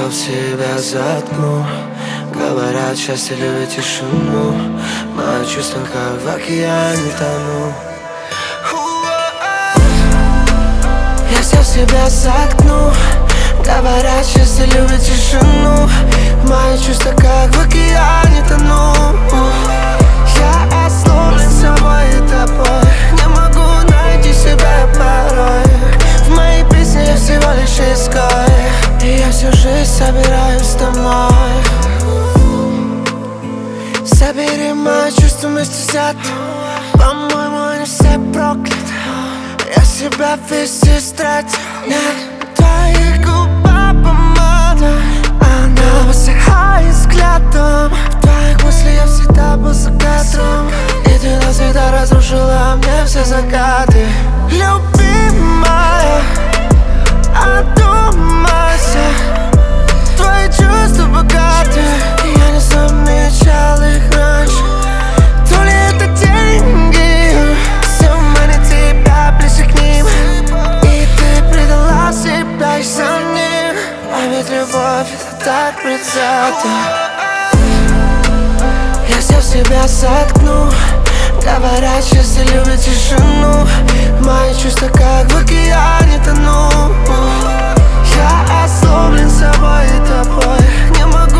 слов себя заткну. Говорят, счастье любит тишину. Мои чувства как в океане тону. Я все в себя заткну. Говорят, счастье любит тишину. Мои чувства как в океане тону. Я ослоблен собой и тобой. Не могу найти себя порой. В моей песне я всего лишь изгой. И я всю жизнь собираюсь домой. Собери мои чувства вместе взяты. По-моему, они все прокляты. Я себя весь истратил. Нет, твоих губах помада. Она высыхает взглядом. В твоих мыслях я всегда был за кадром. И ты навсегда разрушила мне все загады. Любимая, одумайся. Твои чувства богаты. Я не замечал их раньше. То ли это деньги, все манит тебя ближе к ним. И ты предала себя из-за них. А ведь любовь это так предвзято. Я все в себя заткну. Говорят, счастье любит тишину. Мои чувства как в океане тону. Я ослоблен собой и тобой. Не могу